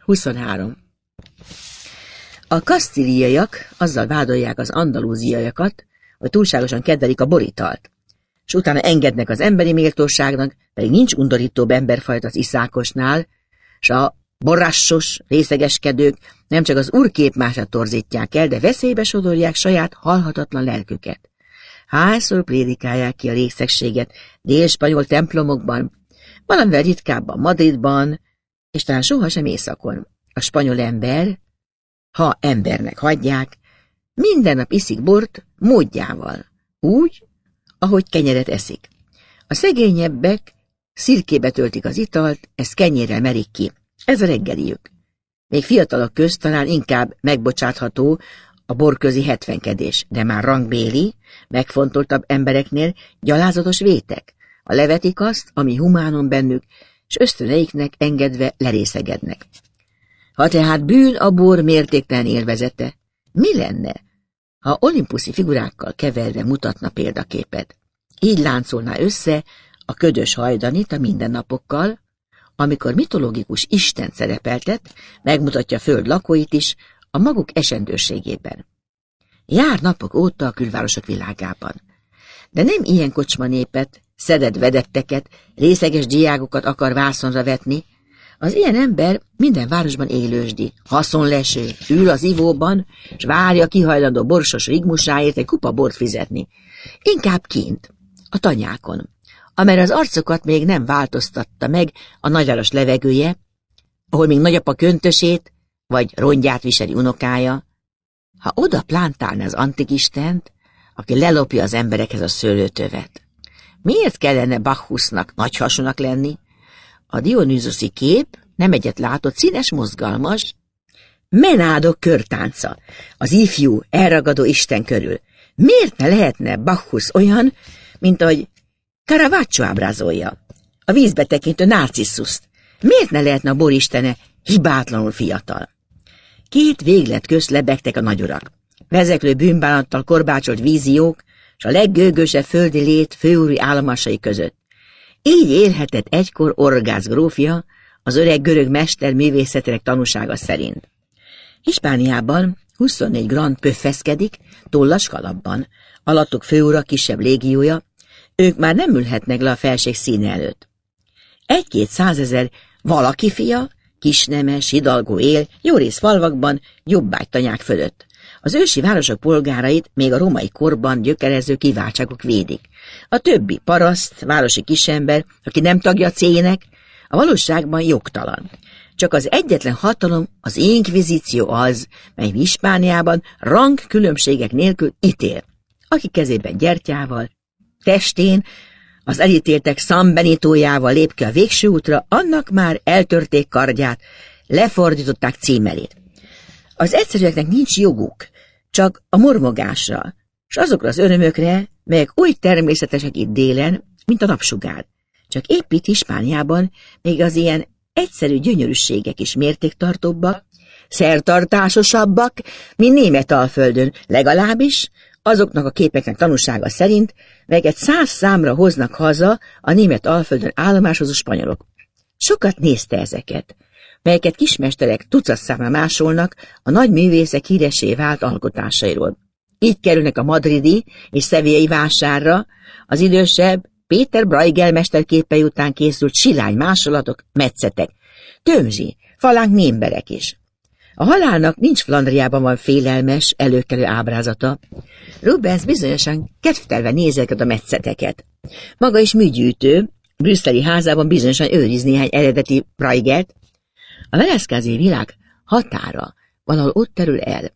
23. A kasztíliaiak azzal vádolják az andalúziaiakat, hogy túlságosan kedvelik a borítalt, és utána engednek az emberi méltóságnak, pedig nincs undorítóbb emberfajta az iszákosnál, és a borrassos, részegeskedők nem csak az úrképmását torzítják el, de veszélybe sodorják saját halhatatlan lelküket. Hányszor prédikálják ki a részegséget dél-spanyol templomokban, valamivel ritkábban Madridban, és talán sohasem északon. A spanyol ember, ha embernek hagyják, minden nap iszik bort módjával, úgy, ahogy kenyeret eszik. A szegényebbek szirkébe töltik az italt, ezt kenyérrel merik ki. Ez a reggeliük. Még fiatalok közt talán inkább megbocsátható a borközi hetvenkedés, de már rangbéli, megfontoltabb embereknél gyalázatos vétek. A levetik azt, ami humánon bennük, és ösztöneiknek engedve lerészegednek. Ha tehát bűn a bor mértéktelen élvezete, mi lenne, ha olimpuszi figurákkal keverve mutatna példaképet? Így láncolná össze a ködös hajdanit a mindennapokkal, amikor mitológikus Isten szerepeltet, megmutatja a föld lakóit is a maguk esendőségében. Jár napok óta a külvárosok világában, de nem ilyen kocsmanépet, szedett vedetteket, részeges diákokat akar vászonra vetni. Az ilyen ember minden városban élősdi, haszonleső, ül az ivóban, s várja kihajlandó borsos rigmusáért egy kupa bort fizetni. Inkább kint, a tanyákon, amerre az arcokat még nem változtatta meg a nagyváros levegője, ahol még nagyapa köntösét vagy rongyát viseli unokája. Ha oda plántálna az antikistent, aki lelopja az emberekhez a szőlőtövet, miért kellene Bacchusnak nagyhasúnak lenni? A Dionüszoszi kép nem egyet látott, színes, mozgalmas, menádok körtánca, az ifjú, elragadó Isten körül. Miért ne lehetne Bacchus olyan, mint ahogy Caravaggio ábrázolja, a vízbe tekintő Narcisszuszt? Miért ne lehetne a boristene hibátlanul fiatal? Két véglet közt lebegtek a nagyurak, vezeklő bűnbánattal korbácsolt víziók, és a leggőgösebb földi lét főúri álomásai között. Így élhetett egykor Orgász grófja, az öreg görög mester művészetének tanúsága szerint. Hispániában 24 grand pöffeszkedik, tollas kalapban, alattuk főura kisebb légiója, ők már nem ülhetnek le a felség színe előtt. 1-200 000 valaki fia, kisnemes, hidalgó él, jórész falvakban, jobbágytanyák fölött. Az ősi városok polgárait még a római korban gyökerező kiváltságok védik. A többi paraszt, városi kisember, aki nem tagja a cének, a valóságban jogtalan. Csak az egyetlen hatalom, az inkvizíció az, mely Hispániában rang különbségek nélkül ítél. Aki kezében gyertyával, testén, az elítéltek San Benitójával lép ki a végső útra, annak már eltörték kardját, lefordították címerét. Az egyszerűeknek nincs joguk, csak a mormogásra, s azokra az örömökre, melyek úgy természetesek itt délen, mint a napsugár. Csak épp itt Hispániában még az ilyen egyszerű gyönyörűségek is mértéktartóbbak, szertartásosabbak, mint Németalföldön, legalábbis azoknak a képeknek tanúsága szerint, melyeket 100 számra hoznak haza a Németalföldön állomásozó spanyolok. Sokat nézte ezeket, melyeket kismesterek tucatszámra másolnak a nagy művészek híressé vált alkotásairól. Így kerülnek a madridi és szevélyai vásárra az idősebb Péter Bruegel mesterképei után készült silány másolatok, metszetek, tömzsi, falánk némberek is. A halálnak nincs Flandriában van félelmes, előkelő ábrázata. Rubens bizonyosan kedvtelve nézeket a metszeteket. Maga is műgyűjtő, brüsszeli házában bizonyosan őriz néhány eredeti Bruegelt. A Velázquezi világ határa valahol ott terül el.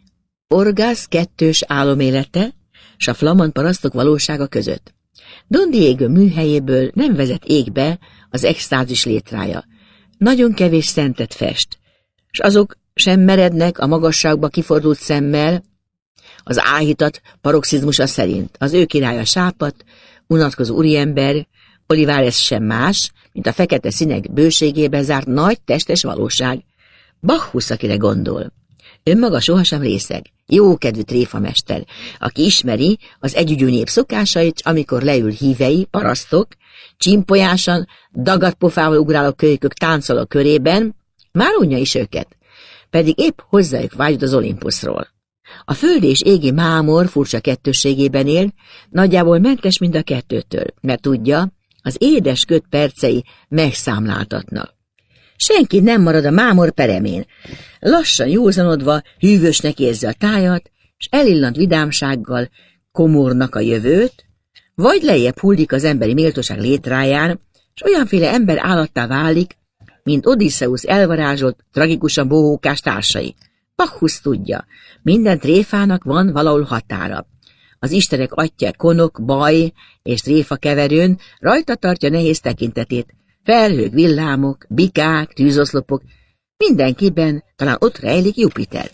Orgász kettős álomélete s a flamand parasztok valósága között. Don Diego műhelyéből nem vezet égbe az extázis létrája. Nagyon kevés szentet fest, s azok sem merednek a magasságba kifordult szemmel, az áhítat paroxizmusa szerint. Az ő királya sápadt, unatkozó úriember, Olivares sem más, mint a fekete színek bőségébe zárt nagy testes valóság. Bacchus, akire gondol. Önmaga sohasem részeg, jókedvű tréfamester, aki ismeri az együgyű nép szokásait, amikor leül hívei, parasztok, csimpolyásan, dagadt pofával ugráló kölykök táncoló körében, Már unja is őket, pedig épp hozzájuk vágyott az Olimpuszról. A földi és égi mámor furcsa kettősségében él, nagyjából mentes mind a kettőtől, mert tudja, az édes köd percei megszámláltatnak. Senki nem marad a mámor peremén. Lassan józanodva hűvösnek érzi a tájat, s elillant vidámsággal komornak a jövőt, vagy lejjebb hullik az emberi méltóság létráján, s olyanféle ember állattá válik, mint Odysseus elvarázsolt, tragikusan bohókás társai. Bacchus tudja, minden tréfának van valahol határa. Az istenek atyja konok, baj és tréfa keverőn rajta tartja nehéz tekintetét. Felhők, villámok, bikák, tűzoszlopok, mindenkiben talán ott rejlik Jupiter.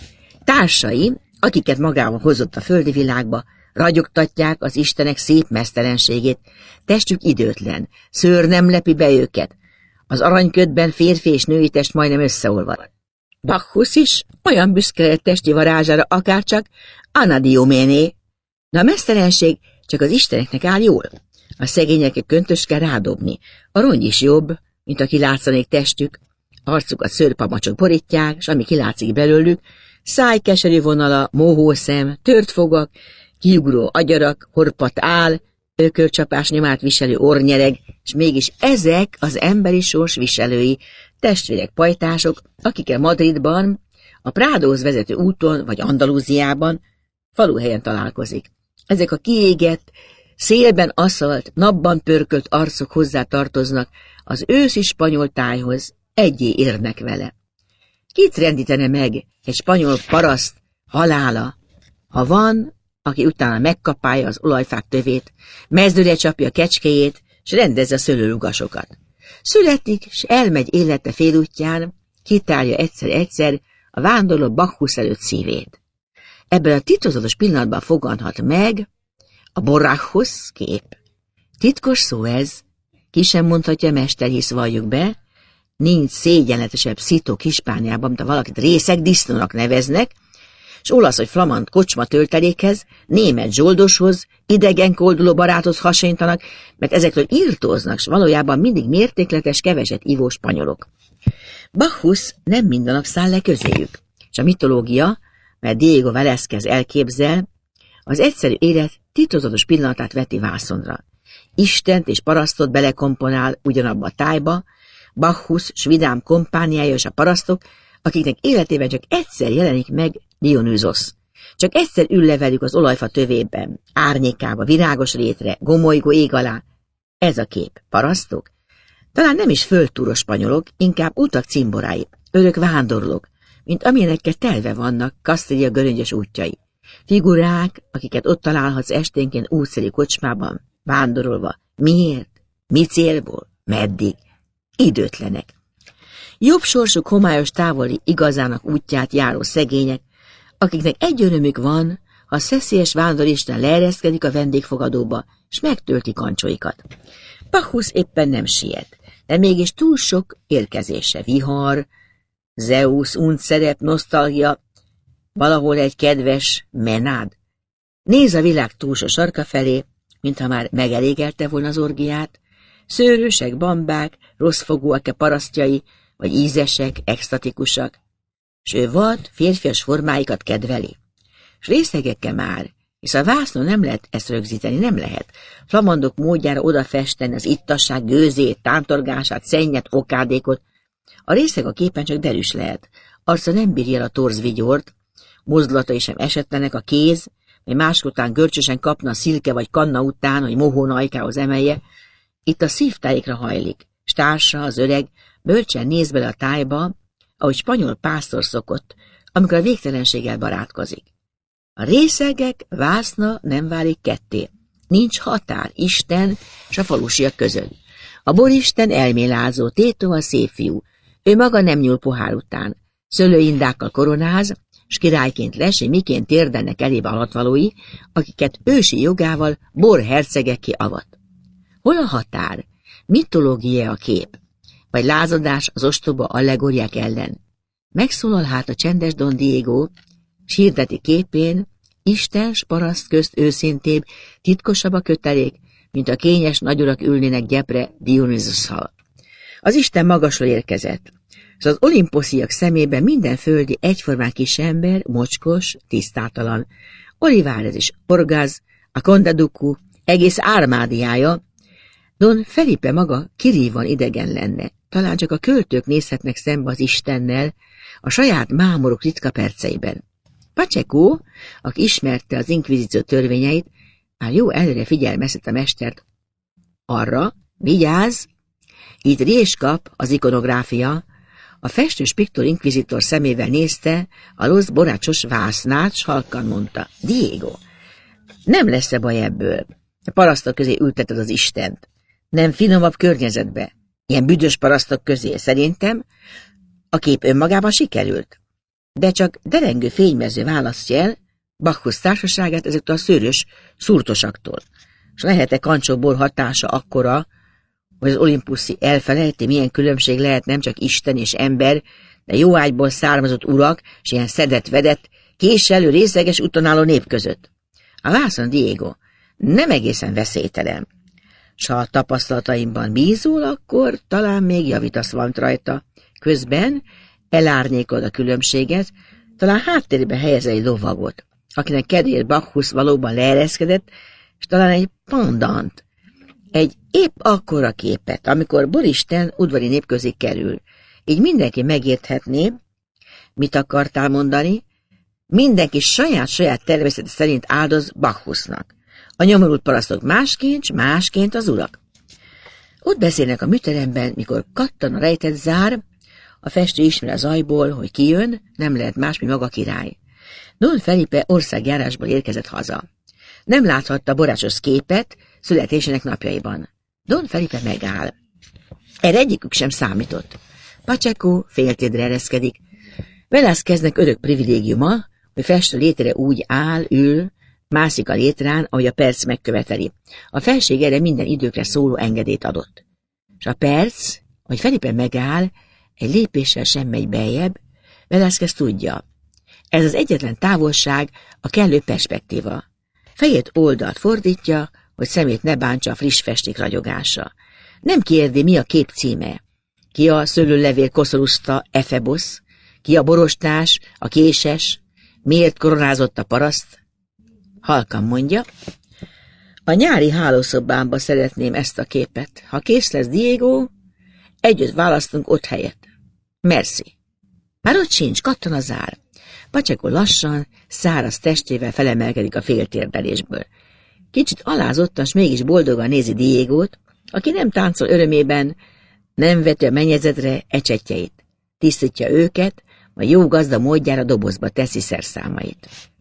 Társai, akiket magával hozott a földi világba, ragyogtatják az istenek szép mesztelenségét, testük időtlen, szőr nem lepi be őket, az aranyködben férfi és női test majdnem összeolvad. Bacchus is olyan büszke lett testi varázsára, akárcsak Anadioméné, de a mesztelenség csak az isteneknek áll jól. A szegényeket köntös kell rádobni, a rongy is jobb, mint a kilátszanék testük, arcukat szőrpamacsok borítják, s ami kilátszik belőlük, szájkeserű vonala, mohószem, tört fogak, kiugró agyarak, horpat áll, ökörcsapás nyomát viselő orrnyereg, és mégis ezek az emberi sors viselői, testvérek, pajtások, akikkel Madridban, a Prádóhoz vezető úton, vagy Andalúziában, faluhelyen találkozik. Ezek a kiégett, szélben aszalt, napban pörkölt arcok hozzá tartoznak az őszi spanyol tájhoz, egyé érnek vele. Kit rendítene meg egy spanyol paraszt halála, ha van, aki utána megkapálja az olajfák tövét, mezdőre csapja a kecskéjét, s rendezze a szőlőlugasokat. Születik, s elmegy élete félútján, kitárja egyszer-egyszer a vándorló Bacchus előtt szívét. Ebben a titkozatos pillanatban foganhat meg a Borrachos kép. Titkos szó ez, ki sem mondhatja mester, hisz valljuk be, nincs szégyenletesebb szitok Hispániában, mint ha valakit részeg disznónak neveznek, s olasz vagy flamand kocsma töltelékhez, német zsoldoshoz, idegen kolduló baráthoz hasonlítanak, mert ezektől írtóznak, s valójában mindig mértékletes, keveset ivó spanyolok. Bacchus nem minden nap száll le közéjük, és a mitológia, mert Diego Velázquez elképzel, az egyszerű élet titkozatos pillanatát veti vászonra. Istent és parasztot belekomponál ugyanabba a tájba, Bacchus s vidám kompániája és a parasztok, akiknek életében csak egyszer jelenik meg Dionysos. Csak egyszer ül le velük az olajfa tövében, árnyékába, virágos rétre, gomolygó ég alá. Ez a kép. Parasztok? Talán nem is földtúros spanyolok, inkább utak cimborái, örök vándorlók, mint amilyenekkel telve vannak Kastília göröngyös útjai. Figurák, akiket ott találhatsz esténként útszéli kocsmában, vándorolva. Miért? Mi célból? Meddig? Időtlenek. Jobb sorsuk homályos távoli igazának útját járó szegények, akiknek egy örömük van, ha a szeszélyes vándoristen leereszkedik a vendégfogadóba, s megtölti kancsóikat. Bacchus éppen nem siet, de mégis túl sok érkezése, vihar, Zeus, uncszerep, nosztalgia, valahol egy kedves menád. Néz a világ túlsó sarka felé, mintha már megelégelte volna az orgiát, szőrösek, bambák, rosszfogúak-e parasztjai, vagy ízesek, extatikusak, s ő vad, férfias formáikat kedveli. S részegeke már, hisz a vásznon nem lehet ezt rögzíteni, nem lehet. Flamandok módjára odafesteni az ittasság gőzét, tántorgását, szennyet, okádékot. A részeg a képen csak derűs lehet. Arca nem bírja el a torz vigyort, mozdulatai sem esetlenek, a kéz, mely máskután görcsösen kapna a szilke vagy kanna után, hogy mohóna ajkához emelje, itt a szívtájékra hajlik, s társa, az öreg, bölcsen néz bele a tájba, ahogy spanyol pásztor szokott, amikor a végtelenséggel barátkozik. A részegek vászna nem válik ketté. Nincs határ Isten s a falusiak között. A boristen elmélázó, Tétó a szép fiú. Ő maga nem nyúl pohár után. Szőlőindákkal koronáz, s királyként lesé, miként térdelnek elébe alatvalói, akiket ősi jogával bor hercegekké avat. Hol a határ? Mitológia a kép? Vagy lázadás az ostoba allegóriák ellen? Megszólal hát a csendes Don Diego, s hirdeti képén, Isten s paraszt közt őszintébb, titkosabb a kötelék, mint a kényes nagyurak ülnének gyepre Dionysosszal. Az Isten magasról érkezett. és az olimposziak szemében minden földi egyformán kis ember, mocskos, tisztátalan. Olivares és Orgaz, a Condaducu egész ármádiája, Don Felipe maga kirívóan idegen lenne. Talán csak a költők nézhetnek szembe az Istennel a saját mámoruk ritka perceiben. Pacheco, aki ismerte az inkvizíció törvényeit, már jó előre figyelmeztet a mestert arra, vigyázz, itt rés kap az ikonográfia. A festős piktor inkvizitor szemével nézte a Los Borrachos vásznát, s halkan mondta, Diego, nem lesz-e baj ebből? A parasztok közé ülteted az Istent. Nem finomabb környezetbe. Ilyen büdös parasztok közé szerintem a kép önmagában sikerült. De csak derengő fénymező választja el Bacchus társaságát ezektől a szőrös szurtosaktól. És lehet-e kancsóból hatása akkora, hogy az olimpuszi elfelejti, milyen különbség lehet nem csak Isten és ember, de jó ágyból származott urak, és ilyen szedett-vedett, késelő, részleges úton álló nép között. A vászon, Diego, nem egészen veszélytelen. S ha a tapasztalataimban bízol, akkor talán még javítasz valamit rajta. Közben elárnyékolod a különbséget, talán háttérbe helyez egy lovagot, akinek kedvéért Bacchus valóban leereszkedett, és talán egy pandant, egy épp akkora képet, amikor Boristen udvari nép közé kerül. Így mindenki megérthetné, mit akartál mondani, mindenki saját természete szerint áldoz Bacchusnak. A nyomorult parasztok másként az urak. Ott beszélnek a műteremben, mikor kattan a rejtett zár, a festő ismer az ajból, hogy ki jön, nem lehet más, mint maga király. Don Felipe országjárásból érkezett haza. Nem láthatta Borrachos képet születésének napjaiban. Don Felipe megáll. Erre egyikük sem számított. Pacheco féltédre ereszkedik. Velázqueznek örök privilégiuma, hogy festő létre úgy áll, ül, mászik a létrán, ahogy a perc megköveteli. A felség erre minden időkre szóló engedélyt adott. És a perc, hogy Felipe megáll, egy lépéssel sem megy beljebb, Velázquez tudja. Ez az egyetlen távolság, a kellő perspektíva. Fejét oldalt fordítja, hogy szemét ne bántsa a friss festék ragyogása. Nem kérdi, mi a kép címe. Ki a szőlőlevél koszoruszta Efebosz, ki a borostás, a késes, miért koronázott a paraszt? Halkan mondja, a nyári hálószobámba szeretném ezt a képet. Ha kész lesz, Diego, együtt választunk ott helyet. Merci. Már ott sincs, kattan a zár. Pacheco lassan, száraz testével felemelkedik a féltérdelésből. Kicsit alázottan, s mégis boldogan nézi Diegót, aki nem táncol örömében, nem veti a mennyezetre ecsetjeit. Tisztítja őket, majd jó gazda módjára dobozba teszi szerszámait.